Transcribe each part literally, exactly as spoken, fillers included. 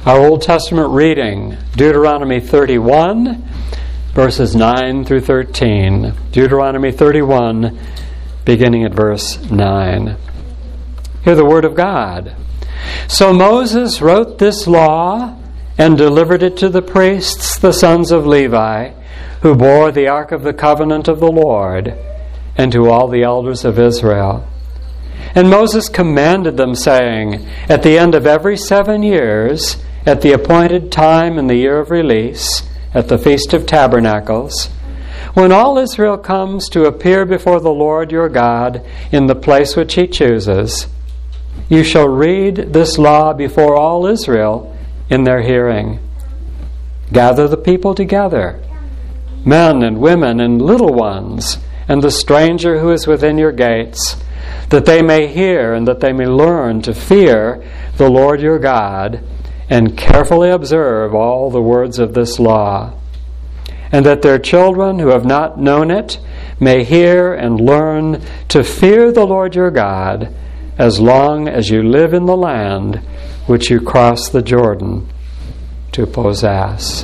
Our Old Testament reading, Deuteronomy thirty-one, verses nine through thirteen. Deuteronomy thirty-one, beginning at verse nine. Hear the word of God. So Moses wrote this law and delivered it to the priests, the sons of Levi, who bore the ark of the covenant of the Lord, and to all the elders of Israel. And Moses commanded them, saying, at the end of every seven years, at the appointed time in the year of release, at the Feast of Tabernacles, when all Israel comes to appear before the Lord your God in the place which he chooses, you shall read this law before all Israel in their hearing. Gather the people together, men and women and little ones, and the stranger who is within your gates, that they may hear and that they may learn to fear the Lord your God, and carefully observe all the words of this law, and that their children who have not known it may hear and learn to fear the Lord your God as long as you live in the land which you cross the Jordan to possess.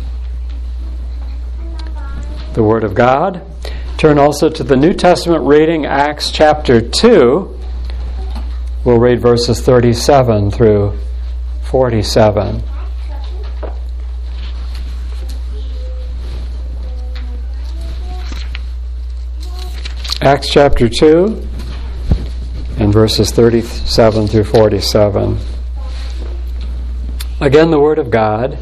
The Word of God. Turn also to the New Testament reading, Acts chapter two. We'll read verses thirty-seven through forty-seven. Acts chapter two and verses thirty-seven through forty-seven. Again, the Word of God.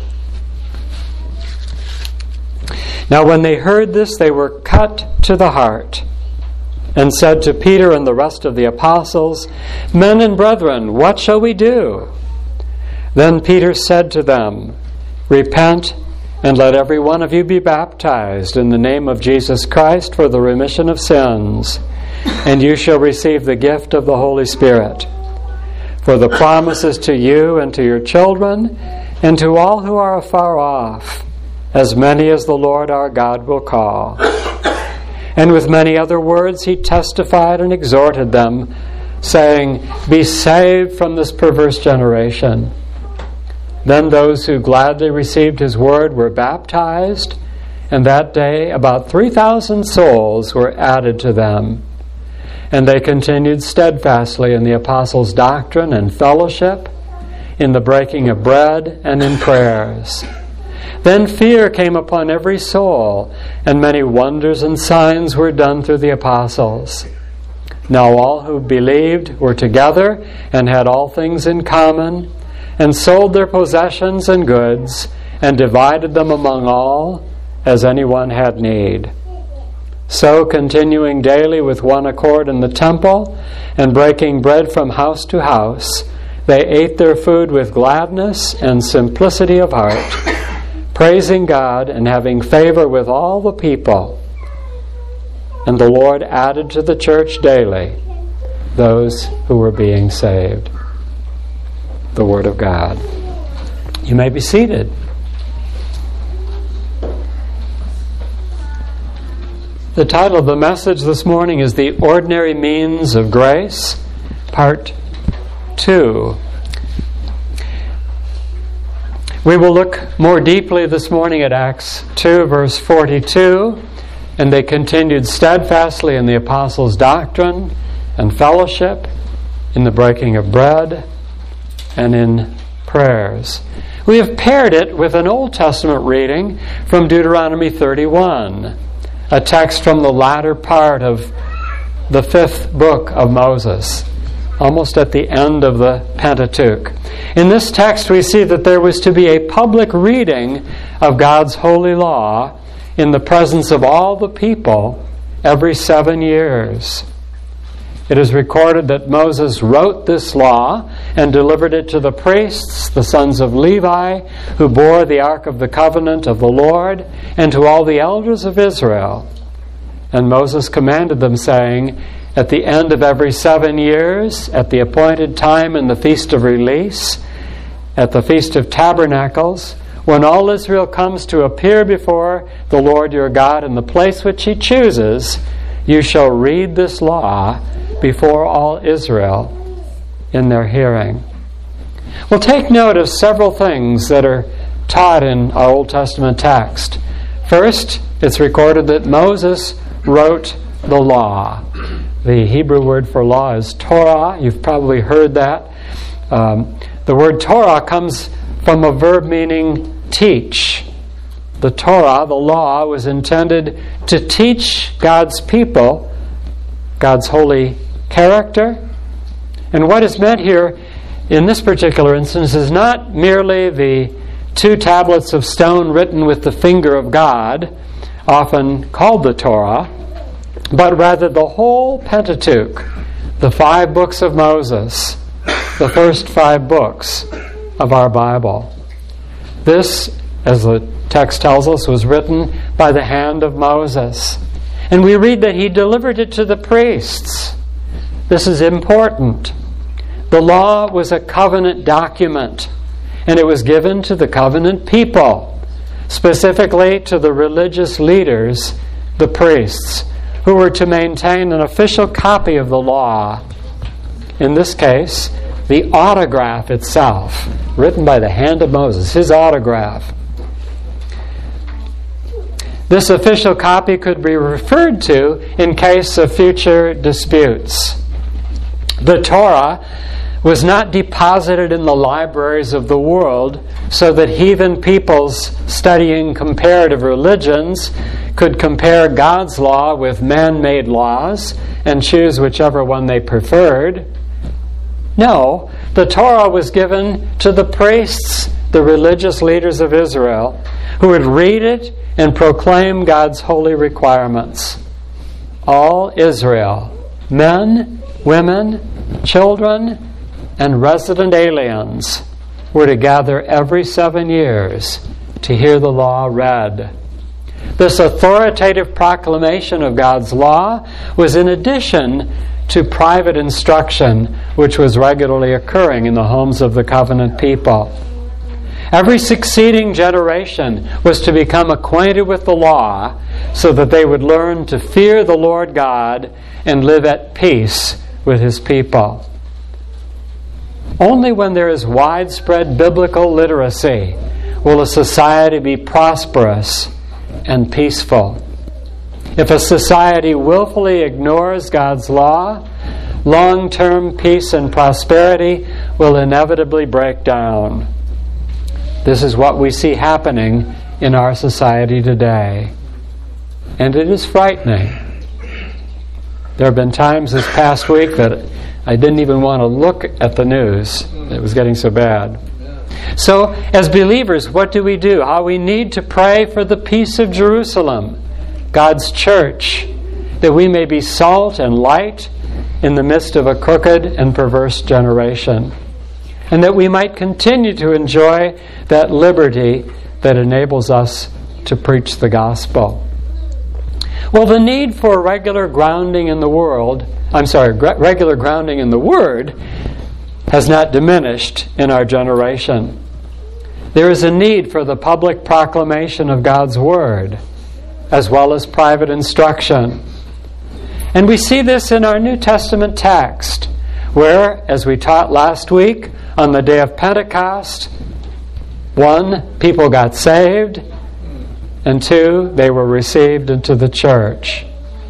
Now when they heard this, they were cut to the heart, and said to Peter and the rest of the apostles, Men and brethren, what shall we do? Then Peter said to them, Repent, and let every one of you be baptized in the name of Jesus Christ for the remission of sins, and you shall receive the gift of the Holy Spirit. For the promise is to you and to your children, and to all who are afar off, as many as the Lord our God will call. And with many other words he testified and exhorted them, saying, Be saved from this perverse generation. Then those who gladly received his word were baptized, and that day about three thousand souls were added to them. And they continued steadfastly in the apostles' doctrine and fellowship, in the breaking of bread and in prayers. Then fear came upon every soul, and many wonders and signs were done through the apostles. Now all who believed were together and had all things in common, and sold their possessions and goods, and divided them among all, as anyone had need. So, continuing daily with one accord in the temple, and breaking bread from house to house, they ate their food with gladness and simplicity of heart, praising God and having favor with all the people. And the Lord added to the church daily those who were being saved. The Word of God. You may be seated. The title of the message this morning is The Ordinary Means of Grace, Part two. We will look more deeply this morning at Acts two, verse forty-two. And they continued steadfastly in the apostles' doctrine and fellowship, in the breaking of bread, and in prayers. We have paired it with an Old Testament reading from Deuteronomy thirty-one, a text from the latter part of the fifth book of Moses, almost at the end of the Pentateuch. In this text we see that there was to be a public reading of God's holy law in the presence of all the people every seven years. It is recorded that Moses wrote this law and delivered it to the priests, the sons of Levi, who bore the ark of the covenant of the Lord, and to all the elders of Israel. And Moses commanded them, saying, At the end of every seven years, at the appointed time in the Feast of Release, at the Feast of Tabernacles, when all Israel comes to appear before the Lord your God in the place which he chooses, you shall read this law before all Israel in their hearing. Well, take note of several things that are taught in our Old Testament text. First, it's recorded that Moses wrote the law. The Hebrew word for law is Torah. You've probably heard that. Um, the word Torah comes from a verb meaning teach. The Torah, the law, was intended to teach God's people God's holy character. And what is meant here in this particular instance is not merely the two tablets of stone written with the finger of God, often called the Torah, but rather the whole Pentateuch, the five books of Moses, the first five books of our Bible. This, as the text tells us, was written by the hand of Moses. And we read that he delivered it to the priests. This is important. The law was a covenant document, and it was given to the covenant people, specifically to the religious leaders, the priests, who were to maintain an official copy of the law. In this case, the autograph itself, written by the hand of Moses, his autograph. This official copy could be referred to in case of future disputes. The Torah was not deposited in the libraries of the world so that heathen peoples studying comparative religions could compare God's law with man-made laws and choose whichever one they preferred. No, the Torah was given to the priests, the religious leaders of Israel, who would read it and proclaim God's holy requirements. All Israel, men, women, children, and resident aliens, were to gather every seven years to hear the law read. This authoritative proclamation of God's law was in addition to private instruction, which was regularly occurring in the homes of the covenant people. Every succeeding generation was to become acquainted with the law so that they would learn to fear the Lord God and live at peace with His people. Only when there is widespread biblical literacy will a society be prosperous and peaceful. If a society willfully ignores God's law, long-term peace and prosperity will inevitably break down. This is what we see happening in our society today. And it is frightening. There have been times this past week that I didn't even want to look at the news. It was getting so bad. So, as believers, what do we do? How we need to pray for the peace of Jerusalem, God's church, that we may be salt and light in the midst of a crooked and perverse generation, and that we might continue to enjoy that liberty that enables us to preach the gospel. Well, the need for regular grounding in the world, I'm sorry, regular grounding in the Word has not diminished in our generation. There is a need for the public proclamation of God's Word, as well as private instruction. And we see this in our New Testament text, where, as we taught last week, on the day of Pentecost, one, people got saved, and two, they were received into the church.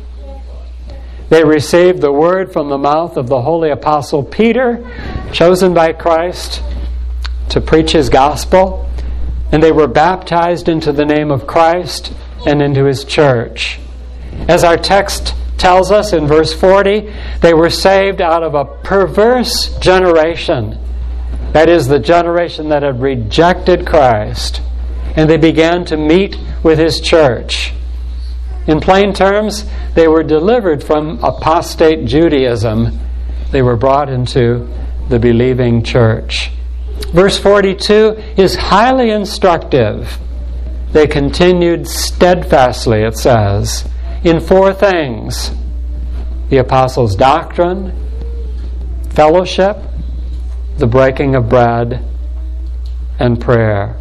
They received the word from the mouth of the holy apostle Peter, chosen by Christ to preach His gospel, and they were baptized into the name of Christ and into His church. As our text tells us in verse forty, they were saved out of a perverse generation. That is, the generation that had rejected Christ. And they began to meet with His church. In plain terms, they were delivered from apostate Judaism. They were brought into the believing church. Verse forty-two is highly instructive. They continued steadfastly, it says, in four things: the apostles' doctrine, fellowship, the breaking of bread, and prayer.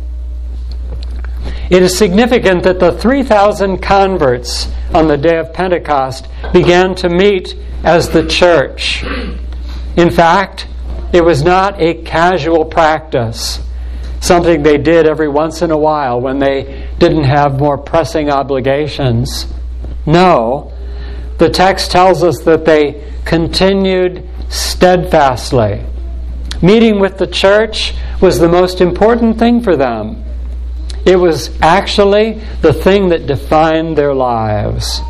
It is significant that the three thousand converts on the day of Pentecost began to meet as the church. In fact, It was not a casual practice, something they did every once in a while when they didn't have more pressing obligations. No, the text tells us that they continued steadfastly. Meeting with the church was the most important thing for them. It was actually the thing that defined their lives.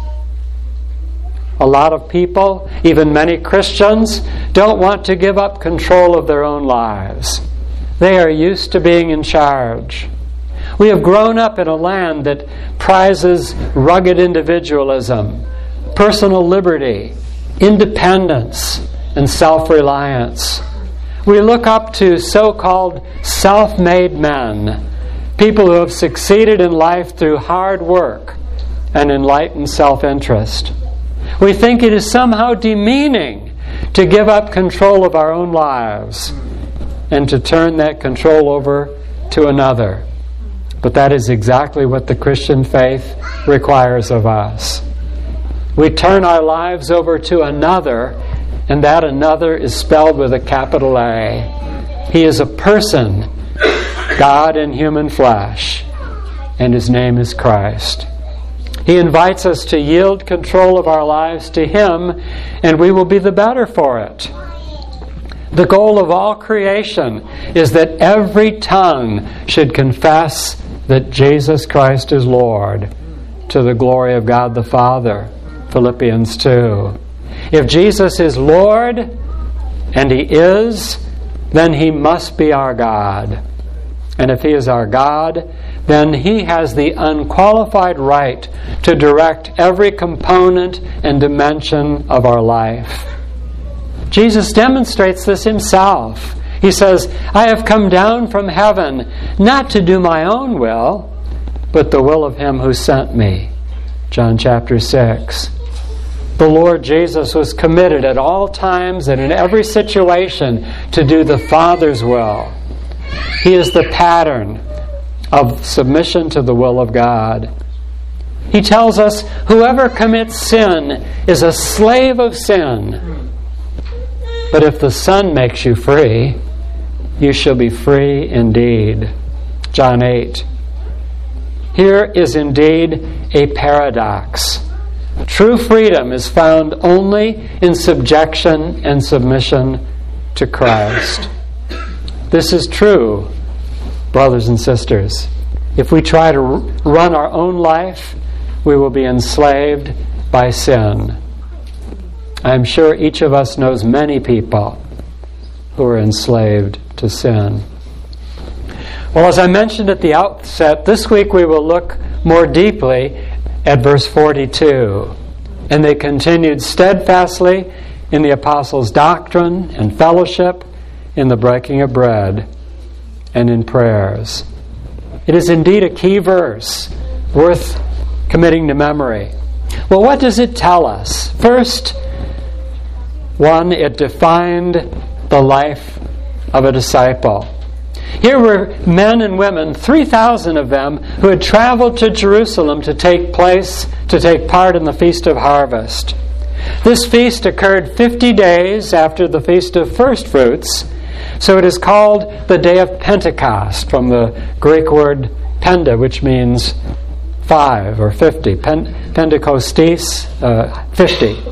A lot of people, even many Christians, don't want to give up control of their own lives. They are used to being in charge. We have grown up in a land that prizes rugged individualism, personal liberty, independence, and self-reliance. We look up to so-called self-made men, people who have succeeded in life through hard work and enlightened self-interest. We think it is somehow demeaning to give up control of our own lives and to turn that control over to another. But that is exactly what the Christian faith requires of us. We turn our lives over to another, and that another is spelled with a capital A. He is a person, God in human flesh, and His name is Christ. He invites us to yield control of our lives to Him, and we will be the better for it. The goal of all creation is that every tongue should confess that Jesus Christ is Lord, to the glory of God the Father. Philippians two. If Jesus is Lord, and He is, then He must be our God. And if He is our God, then He has the unqualified right to direct every component and dimension of our life. Jesus demonstrates this Himself. He says, I have come down from heaven not to do my own will, but the will of Him who sent me. John chapter six. The Lord Jesus was committed at all times and in every situation to do the Father's will. He is the pattern of submission to the will of God. He tells us, whoever commits sin is a slave of sin. But if the Son makes you free, you shall be free indeed. John eight. Here is indeed a paradox. True freedom is found only in subjection and submission to Christ. This is true, brothers and sisters. If we try to run our own life, we will be enslaved by sin. I'm sure each of us knows many people who are enslaved to sin. Well, as I mentioned at the outset, this week we will look more deeply at verse forty-two. And they continued steadfastly in the apostles' doctrine and fellowship, in the breaking of bread, and in prayers. It is indeed a key verse, worth committing to memory. Well, what does it tell us? First, one, it defined the life of a disciple. Here were men and women, three thousand of them, who had traveled to Jerusalem to take place, to take part in the Feast of Harvest. This feast occurred fifty days after the Feast of First Fruits, so it is called the Day of Pentecost, from the Greek word penta, which means five or fifty. Pen- Pentecostes, uh, fifty.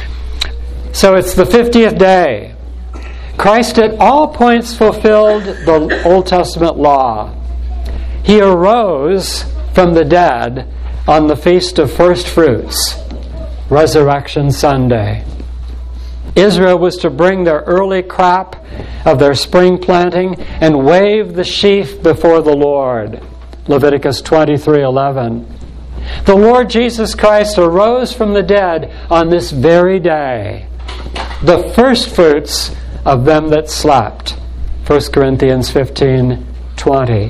So it's the fiftieth day. Christ at all points fulfilled the Old Testament law. He arose from the dead on the Feast of First Fruits, Resurrection Sunday. Israel was to bring their early crop of their spring planting and wave the sheaf before the Lord, Leviticus twenty-three eleven. The Lord Jesus Christ arose from the dead on this very day, the first fruits of them that slept, First Corinthians fifteen twenty.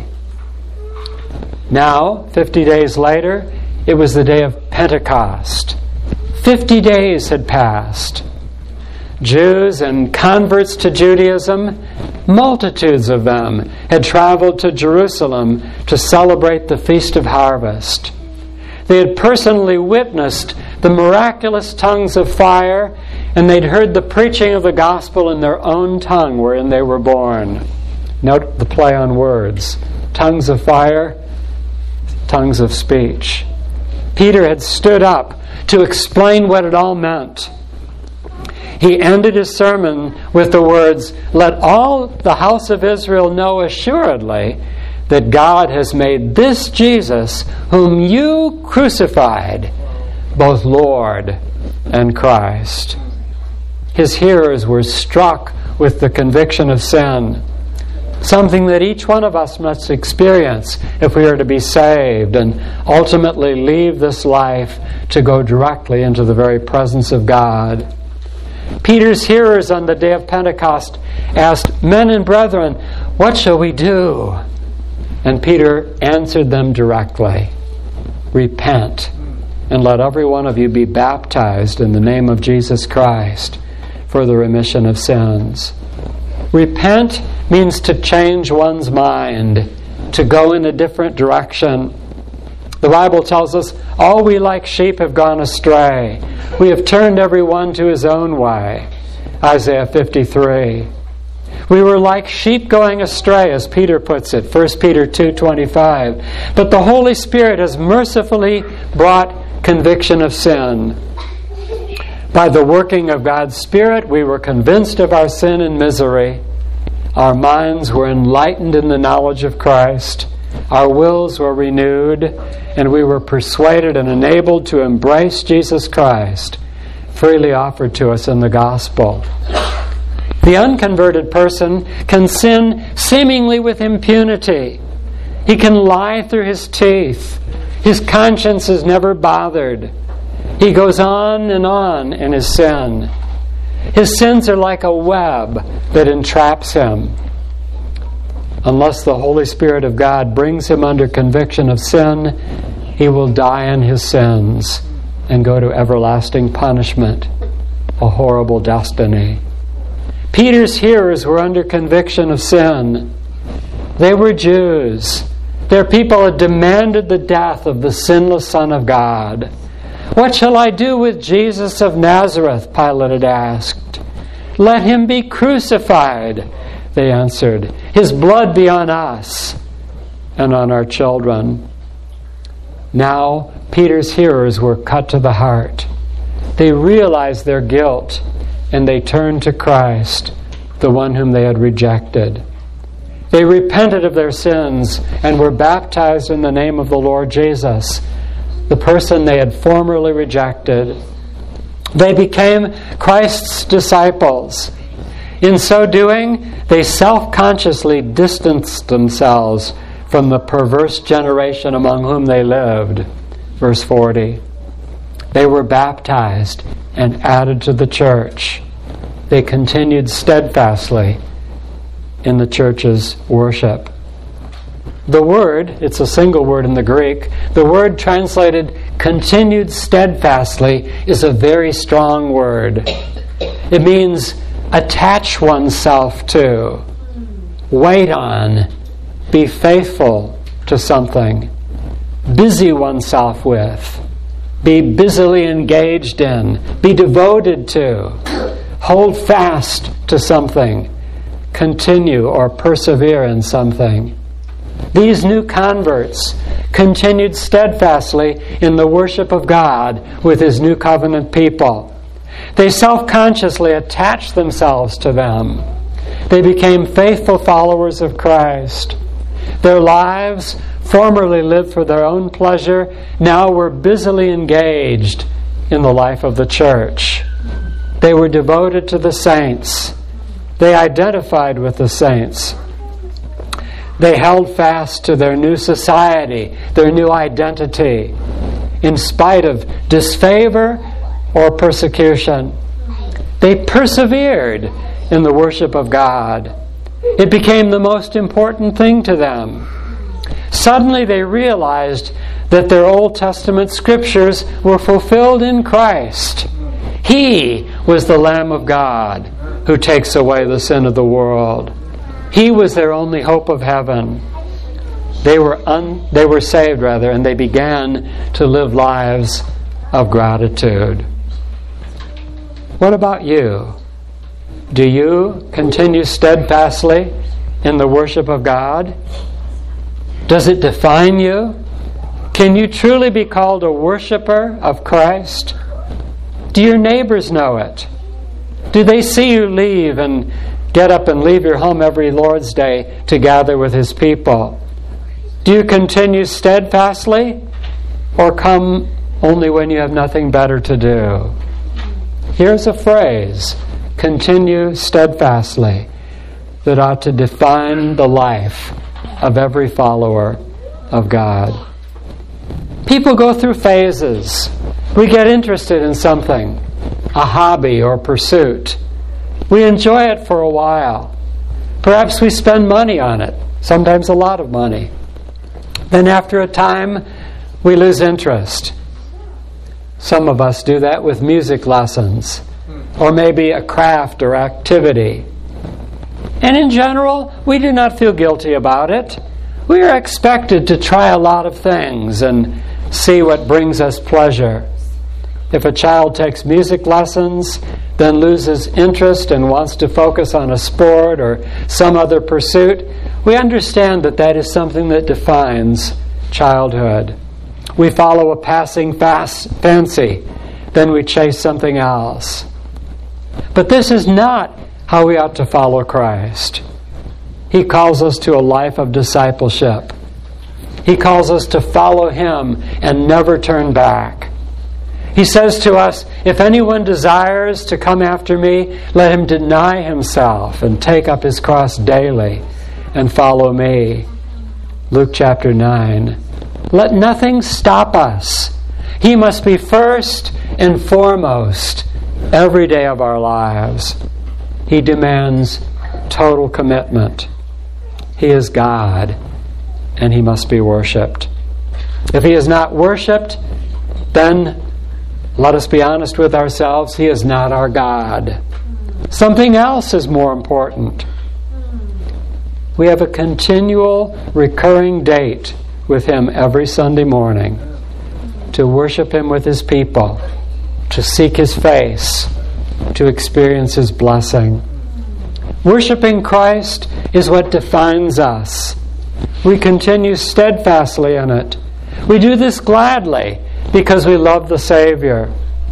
Now, fifty days later, it was the day of Pentecost. Fifty days had passed. Jews and converts to Judaism, multitudes of them, had traveled to Jerusalem to celebrate the Feast of Harvest. They had personally witnessed the miraculous tongues of fire and they'd heard the preaching of the gospel in their own tongue wherein they were born. Note the play on words. Tongues of fire, tongues of speech. Peter had stood up to explain what it all meant. He ended his sermon with the words, "Let all the house of Israel know assuredly that God has made this Jesus, whom you crucified, both Lord and Christ." His hearers were struck with the conviction of sin, something that each one of us must experience if we are to be saved and ultimately leave this life to go directly into the very presence of God. Peter's hearers on the day of Pentecost asked, "Men and brethren, what shall we do?" And Peter answered them directly, "Repent, and let every one of you be baptized in the name of Jesus Christ for the remission of sins." Repent means to change one's mind, to go in a different direction. The Bible tells us, all we like sheep have gone astray. We have turned every one to his own way. Isaiah fifty-three. We were like sheep going astray, as Peter puts it, First Peter two twenty-five. But the Holy Spirit has mercifully brought conviction of sin. By the working of God's Spirit, we were convinced of our sin and misery. Our minds were enlightened in the knowledge of Christ. Our wills were renewed, and we were persuaded and enabled to embrace Jesus Christ, freely offered to us in the gospel. The unconverted person can sin seemingly with impunity. He can lie through his teeth. His conscience is never bothered. He goes on and on in his sin. His sins are like a web that entraps him. Unless the Holy Spirit of God brings him under conviction of sin, he will die in his sins and go to everlasting punishment, a horrible destiny. Peter's hearers were under conviction of sin. They were Jews. Their people had demanded the death of the sinless Son of God. "What shall I do with Jesus of Nazareth?" Pilate had asked. "Let him be crucified," they answered. "His blood be on us and on our children." Now Peter's hearers were cut to the heart. They realized their guilt, and they turned to Christ, the one whom they had rejected. They repented of their sins and were baptized in the name of the Lord Jesus, the person they had formerly rejected. They became Christ's disciples. In so doing, they self-consciously distanced themselves from the perverse generation among whom they lived. Verse forty. They were baptized and added to the church. They continued steadfastly in the church's worship. The word, it's a single word in the Greek, the word translated continued steadfastly is a very strong word. It means attach oneself to, wait on, be faithful to something, busy oneself with, be busily engaged in, be devoted to, hold fast to something, continue or persevere in something. These new converts continued steadfastly in the worship of God with His new covenant people. They self-consciously attached themselves to them. They became faithful followers of Christ. Their lives, formerly lived for their own pleasure, now were busily engaged in the life of the church. They were devoted to the saints. They identified with the saints. They held fast to their new society, their new identity, in spite of disfavor or persecution. They persevered in the worship of God. It became the most important thing to them. Suddenly they realized that their Old Testament scriptures were fulfilled in Christ. He was the Lamb of God who takes away the sin of the world. He was their only hope of heaven. They were un, they were saved, rather, and they began to live lives of gratitude. What about you? Do you continue steadfastly in the worship of God? Does it define you? Can you truly be called a worshiper of Christ? Do your neighbors know it? Do they see you leave and get up and leave your home every Lord's Day to gather with His people? Do you continue steadfastly, or come only when you have nothing better to do? Here's a phrase, continue steadfastly, that ought to define the life of every follower of God. People go through phases. We get interested in something, a hobby or pursuit. We enjoy it for a while. Perhaps we spend money on it, sometimes a lot of money. Then after a time, we lose interest. Some of us do that with music lessons, or maybe a craft or activity. And in general, we do not feel guilty about it. We are expected to try a lot of things and see what brings us pleasure. If a child takes music lessons, then loses interest and wants to focus on a sport or some other pursuit, we understand that that is something that defines childhood. We follow a passing fast fancy, then we chase something else. But this is not how we ought to follow Christ. He calls us to a life of discipleship. He calls us to follow Him and never turn back. He says to us, if anyone desires to come after me, let him deny himself and take up his cross daily and follow me. Luke chapter nine. Let nothing stop us. He must be first and foremost every day of our lives. He demands total commitment. He is God, and He must be worshipped. If He is not worshipped, then let us be honest with ourselves, He is not our God. Something else is more important. We have a continual, recurring date with Him every Sunday morning to worship Him with His people, to seek His face, to experience His blessing. Worshipping Christ is what defines us. We continue steadfastly in it. We do this gladly because we love the Savior.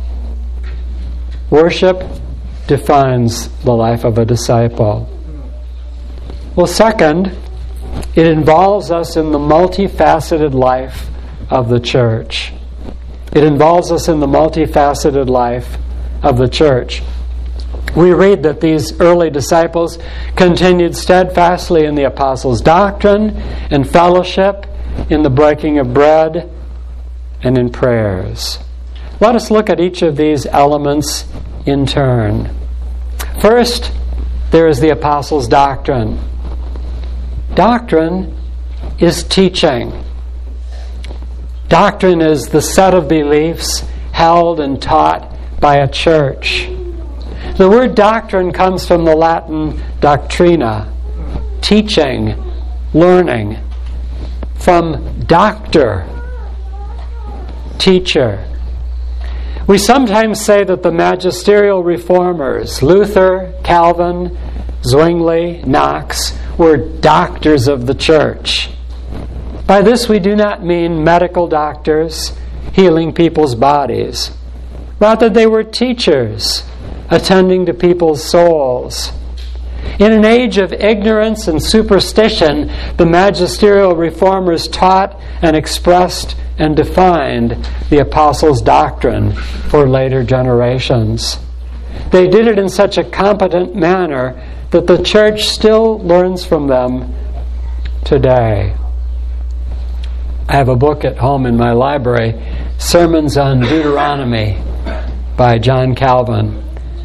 Worship defines the life of a disciple. Well, second, it involves us in the multifaceted life of the church. It involves us in the multifaceted life of the church. We read that these early disciples continued steadfastly in the apostles' doctrine and fellowship, in the breaking of bread, and in prayers. Let us look at each of these elements in turn. First, there is the apostles' doctrine. Doctrine is teaching. Doctrine is the set of beliefs held and taught by a church. The word doctrine comes from the Latin doctrina, teaching, learning, from doctor, teacher. We sometimes say that the magisterial reformers, Luther, Calvin, Zwingli, Knox, were doctors of the church. By this we do not mean medical doctors healing people's bodies. Rather, they were teachers attending to people's souls. In an age of ignorance and superstition, the magisterial reformers taught and expressed and defined the apostles' doctrine for later generations. They did it in such a competent manner that the church still learns from them today. I have a book at home in my library, Sermons on Deuteronomy by John Calvin.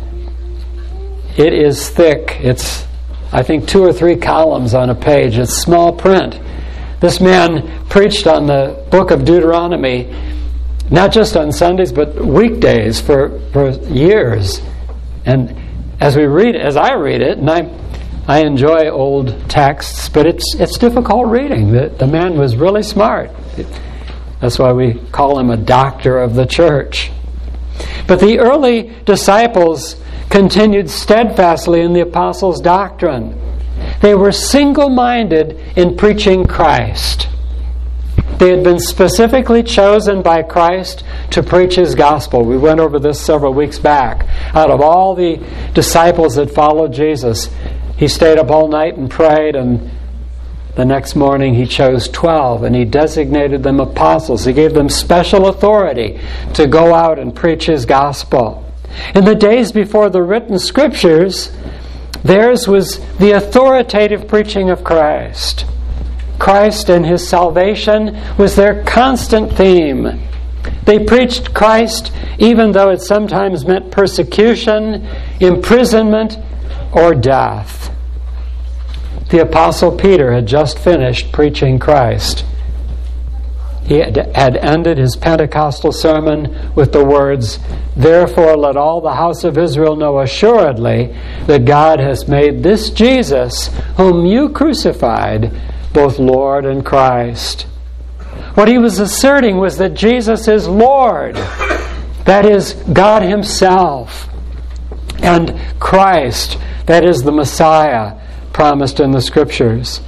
It is thick. It's, I think, two or three columns on a page. It's small print. This man preached on the book of Deuteronomy, not just on Sundays, but weekdays for, for years. And as we read it, as I read it, and I I enjoy old texts, but it's it's difficult reading. The, the man was really smart. That's why we call him a doctor of the church. But the early disciples continued steadfastly in the apostles' doctrine. They were single-minded in preaching Christ. They had been specifically chosen by Christ to preach His gospel. We went over this several weeks back. Out of all the disciples that followed Jesus, He stayed up all night and prayed, and the next morning He chose twelve, and He designated them apostles. He gave them special authority to go out and preach His gospel. In the days before the written Scriptures, theirs was the authoritative preaching of Christ. Christ and His salvation was their constant theme. They preached Christ even though it sometimes meant persecution, imprisonment, or death. The Apostle Peter had just finished preaching Christ. He had ended his Pentecostal sermon with the words, "Therefore let all the house of Israel know assuredly that God has made this Jesus, whom you crucified, both Lord and Christ." What he was asserting was that Jesus is Lord. That is, God Himself. And Christ, that is the Messiah promised in the Scriptures.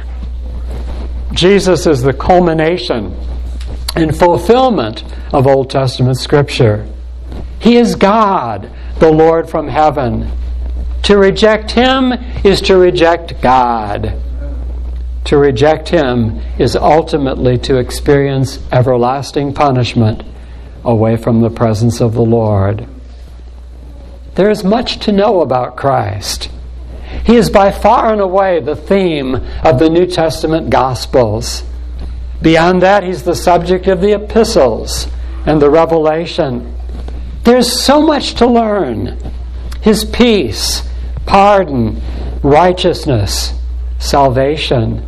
Jesus is the culmination and fulfillment of Old Testament Scripture. He is God, the Lord from heaven. To reject Him is to reject God. To reject Him is ultimately to experience everlasting punishment away from the presence of the Lord. There is much to know about Christ. He is by far and away the theme of the New Testament Gospels. Beyond that, He's the subject of the epistles and the Revelation. There's so much to learn. His peace, pardon, righteousness, salvation,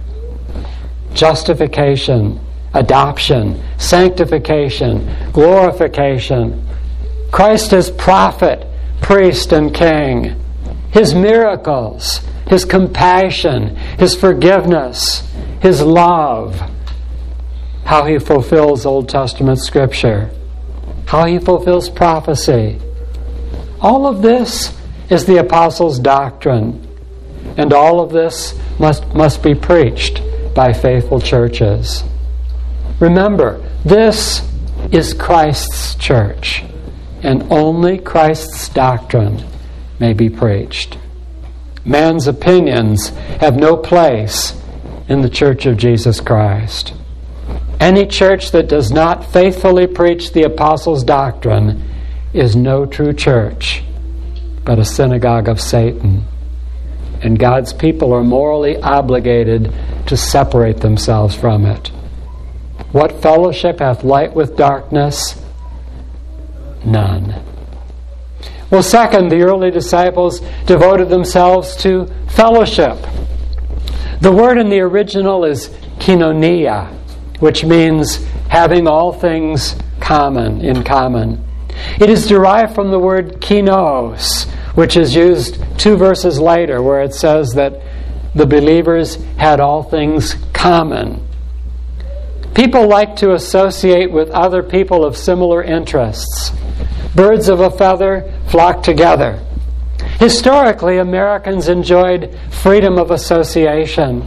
justification, adoption, sanctification, glorification, Christ as prophet, priest, and king, His miracles, His compassion, His forgiveness, His love, how He fulfills Old Testament Scripture, how He fulfills prophecy. All of this is the apostles' doctrine, and all of this must, must be preached by faithful churches. Remember, this is Christ's church, and only Christ's doctrine may be preached. Man's opinions have no place in the Church of Jesus Christ. Any church that does not faithfully preach the apostles' doctrine is no true church, but a synagogue of Satan. And God's people are morally obligated to separate themselves from it. What fellowship hath light with darkness? None. Well, second, the early disciples devoted themselves to fellowship. The word in the original is koinonia, which means having all things common, in common. It is derived from the word kinos, which is used two verses later, where it says that the believers had all things common. People like to associate with other people of similar interests. Birds of a feather flock together. Historically, Americans enjoyed freedom of association.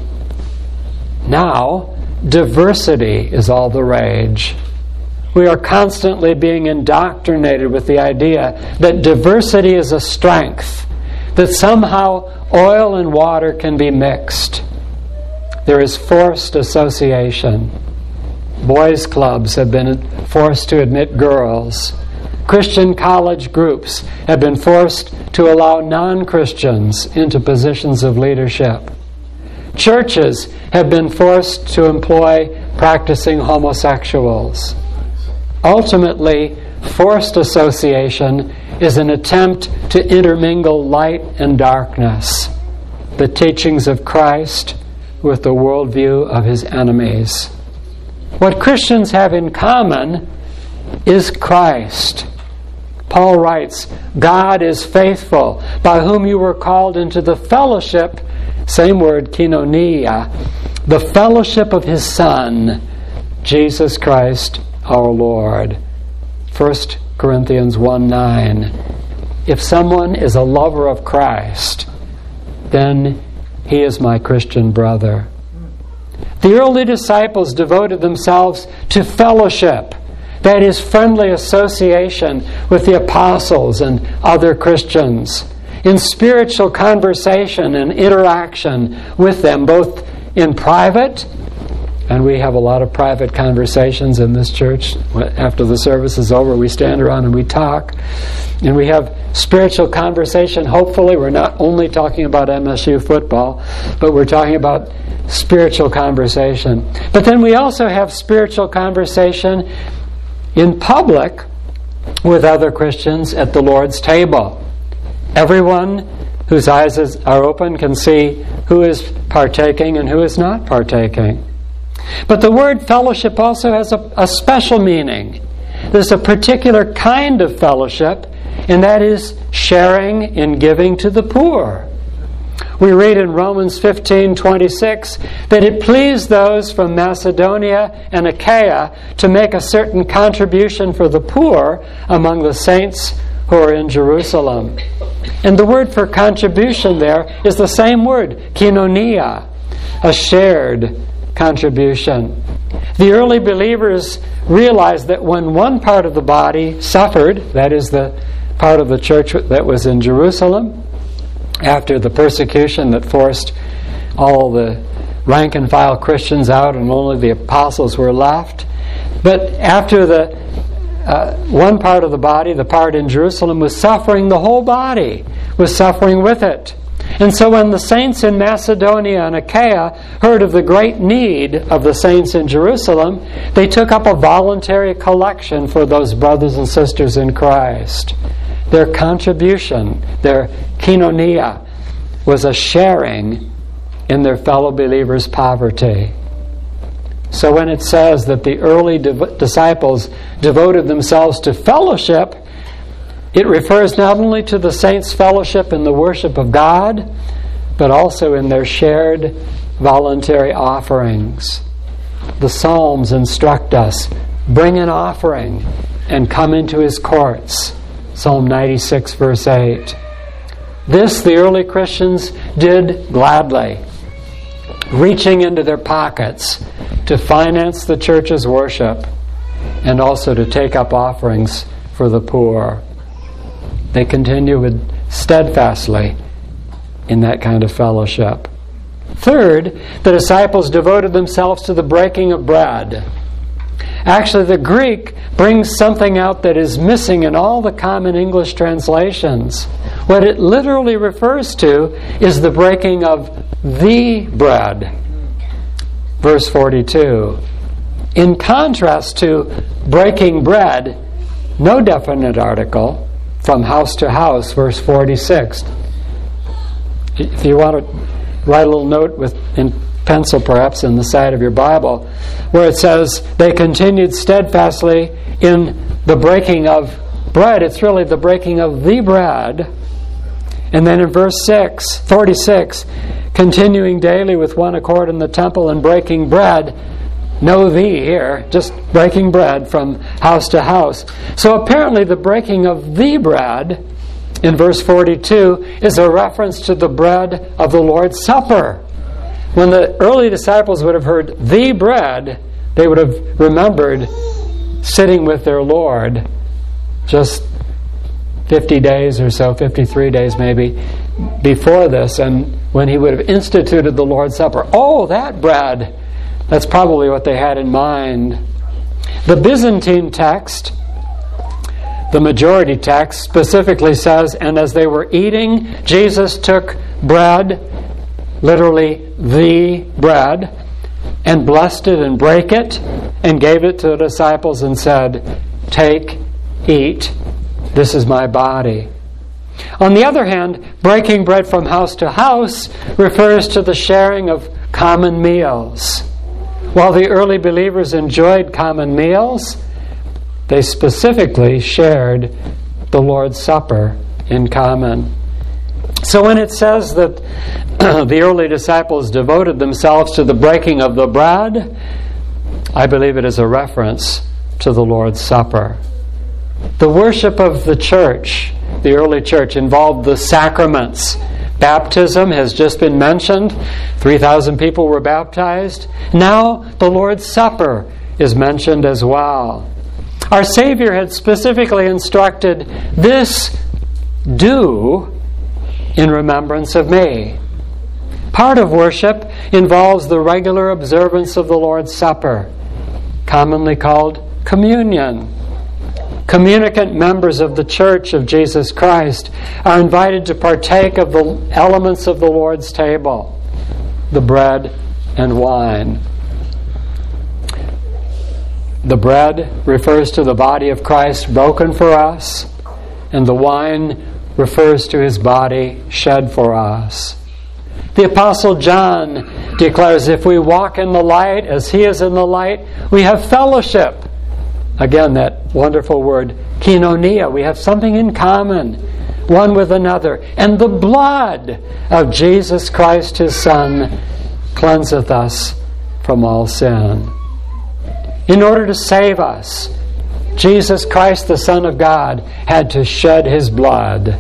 Now, diversity is all the rage. We are constantly being indoctrinated with the idea that diversity is a strength, that somehow oil and water can be mixed. There is forced association. Boys' clubs have been forced to admit girls. Christian college groups have been forced to allow non-Christians into positions of leadership. Churches have been forced to employ practicing homosexuals. Ultimately, forced association is an attempt to intermingle light and darkness, the teachings of Christ with the worldview of His enemies. What Christians have in common is Christ. Paul writes, God is faithful, by whom you were called into the fellowship, same word, koinonia, the fellowship of His Son, Jesus Christ our Lord. First Corinthians one nine. If someone is a lover of Christ, then he is my Christian brother. The early disciples devoted themselves to fellowship, that is, friendly association with the apostles and other Christians, in spiritual conversation and interaction with them, both in private, and we have a lot of private conversations in this church. After the service is over, we stand around and we talk. And we have spiritual conversation. Hopefully, we're not only talking about M S U football, but we're talking about spiritual conversation. But then we also have spiritual conversation in public with other Christians at the Lord's table. Everyone whose eyes is, are open can see who is partaking and who is not partaking. But the word fellowship also has a, a special meaning. There's a particular kind of fellowship, and that is sharing in giving to the poor. We read in Romans fifteen twenty-six that it pleased those from Macedonia and Achaia to make a certain contribution for the poor among the saints who are in Jerusalem. And the word for contribution there is the same word, koinonia, a shared contribution. The early believers realized that when one part of the body suffered, that is the part of the church that was in Jerusalem, after the persecution that forced all the rank and file Christians out and only the apostles were left. But after the uh, one part of the body, the part in Jerusalem, was suffering, the whole body was suffering with it. And so when the saints in Macedonia and Achaia heard of the great need of the saints in Jerusalem, they took up a voluntary collection for those brothers and sisters in Christ. Their contribution, their koinonia, was a sharing in their fellow believers' poverty. So when it says that the early div- disciples devoted themselves to fellowship, it refers not only to the saints' fellowship in the worship of God, but also in their shared voluntary offerings. The Psalms instruct us, bring an offering and come into His courts. Psalm ninety-six, verse eight. This the early Christians did gladly, reaching into their pockets to finance the church's worship and also to take up offerings for the poor. They continued steadfastly in that kind of fellowship. Third, the disciples devoted themselves to the breaking of bread. Actually, the Greek brings something out that is missing in all the common English translations. What it literally refers to is the breaking of the bread. Verse forty-two. In contrast to breaking bread, no definite article, from house to house, verse forty-six. If you want to write a little note with in pencil perhaps in the side of your Bible, where it says, they continued steadfastly in the breaking of bread. It's really the breaking of the bread. And then in verse six, forty-six, continuing daily with one accord in the temple and breaking bread. No thee here, just breaking bread from house to house. So apparently the breaking of the bread in verse forty-two is a reference to the bread of the Lord's Supper. When the early disciples would have heard the bread, they would have remembered sitting with their Lord just fifty days or so, fifty-three days maybe, before this, and when He would have instituted the Lord's Supper. Oh, that bread! That's probably what they had in mind. The Byzantine text, the majority text, specifically says, and as they were eating, Jesus took bread, literally the bread, and blessed it and brake it, and gave it to the disciples and said, take, eat, this is my body. On the other hand, breaking bread from house to house refers to the sharing of common meals. While the early believers enjoyed common meals, they specifically shared the Lord's Supper in common. So when it says that the early disciples devoted themselves to the breaking of the bread, I believe it is a reference to the Lord's Supper. The worship of the church, the early church, involved the sacraments. Baptism has just been mentioned. three thousand people were baptized. Now the Lord's Supper is mentioned as well. Our Savior had specifically instructed, "This do in remembrance of me." Part of worship involves the regular observance of the Lord's Supper, commonly called communion. Communicant members of the Church of Jesus Christ are invited to partake of the elements of the Lord's table, the bread and wine. The bread refers to the body of Christ broken for us, and the wine refers to his body shed for us. The Apostle John declares, if we walk in the light as he is in the light, we have fellowship. Again, that wonderful word, koinonia. We have something in common, one with another. And the blood of Jesus Christ, his Son, cleanseth us from all sin. In order to save us, Jesus Christ, the Son of God, had to shed his blood.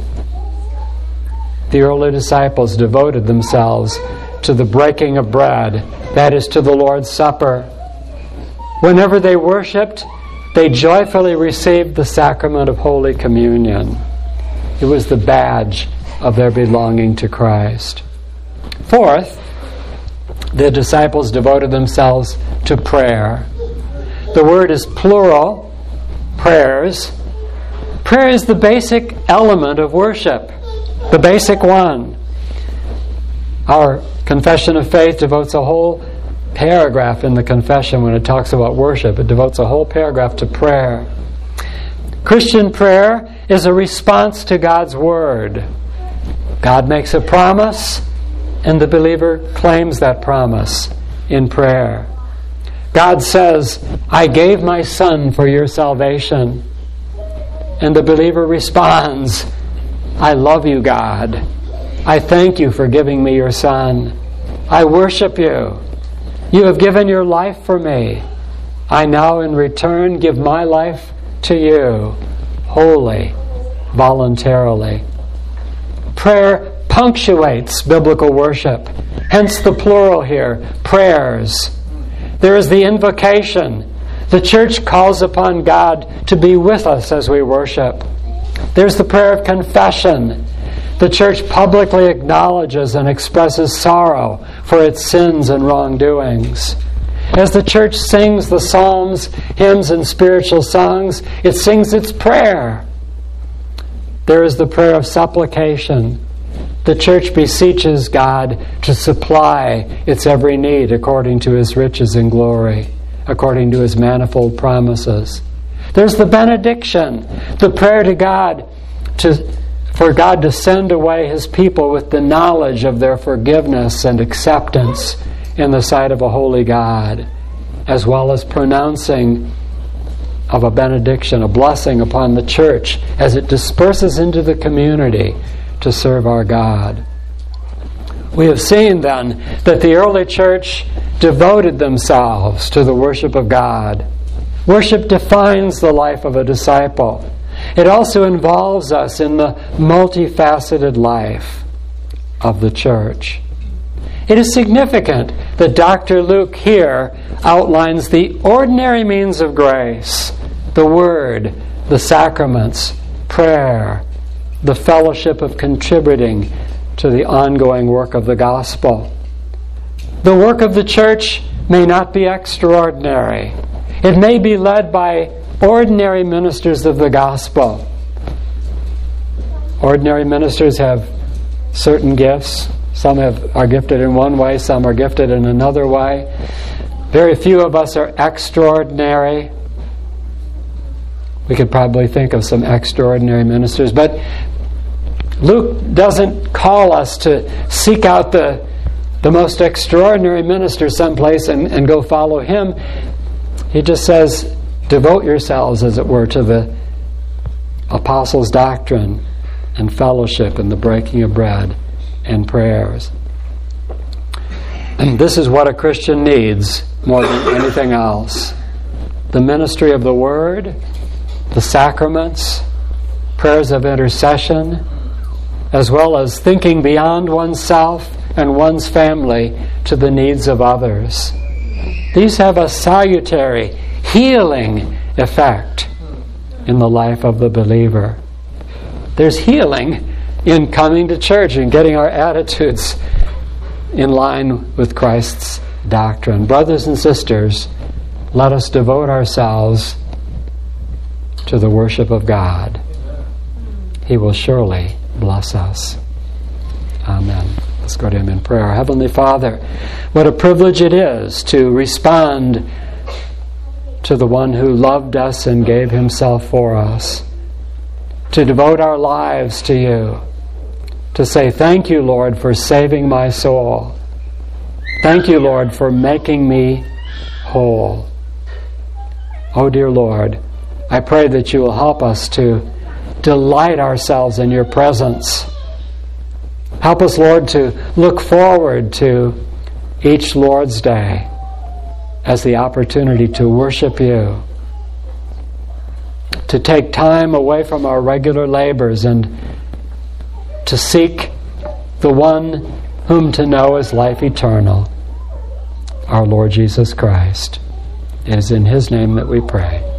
The early disciples devoted themselves to the breaking of bread, that is, to the Lord's Supper. Whenever they worshipped, they joyfully received the sacrament of Holy Communion. It was the badge of their belonging to Christ. Fourth, the disciples devoted themselves to prayer. The word is plural, prayers. Prayer is the basic element of worship, the basic one. Our confession of faith devotes a whole paragraph in the confession when it talks about worship. It devotes a whole paragraph to prayer. Christian prayer is a response to God's Word. God makes a promise, and the believer claims that promise in prayer. God says, "I gave my Son for your salvation." And the believer responds, "I love you, God. I thank you for giving me your Son. I worship you. You have given your life for me. I now in return give my life to you, wholly, voluntarily." Prayer punctuates biblical worship. Hence the plural here, prayers. There is the invocation. The church calls upon God to be with us as we worship. There's the prayer of confession. The church publicly acknowledges and expresses sorrow for its sins and wrongdoings. As the church sings the psalms, hymns, and spiritual songs, it sings its prayer. There is the prayer of supplication. The church beseeches God to supply its every need according to his riches and glory, according to his manifold promises. There's the benediction, the prayer to God to for God to send away his people with the knowledge of their forgiveness and acceptance in the sight of a holy God, as well as pronouncing of a benediction, a blessing upon the church as it disperses into the community to serve our God. We have seen then that the early church devoted themselves to the worship of God. Worship defines the life of a disciple. It also involves us in the multifaceted life of the church. It is significant that Doctor Luke here outlines the ordinary means of grace, the Word, the sacraments, prayer, the fellowship of contributing to the ongoing work of the gospel. The work of the church may not be extraordinary. It may be led by ordinary ministers of the gospel. Ordinary ministers have certain gifts. Some have, are gifted in one way, some are gifted in another way. Very few of us are extraordinary. We could probably think of some extraordinary ministers, but Luke doesn't call us to seek out the, the most extraordinary minister someplace and, and go follow him. He just says, devote yourselves, as it were, to the apostles' doctrine and fellowship and the breaking of bread and prayers. And this is what a Christian needs more than anything else. The ministry of the Word, the sacraments, prayers of intercession, as well as thinking beyond oneself and one's family to the needs of others. These have a salutary, healing effect in the life of the believer. There's healing in coming to church and getting our attitudes in line with Christ's doctrine. Brothers and sisters, let us devote ourselves to the worship of God. He will surely bless us. Amen. Let's go to Him in prayer. Our Heavenly Father, what a privilege it is to respond to the one who loved us and gave Himself for us, to devote our lives to You, to say, thank You, Lord, for saving my soul. Thank You, Lord, for making me whole. Oh, dear Lord, I pray that You will help us to delight ourselves in Your presence. Help us, Lord, to look forward to each Lord's Day as the opportunity to worship You, to take time away from our regular labors and to seek the one whom to know is life eternal, our Lord Jesus Christ. It is in His name that we pray.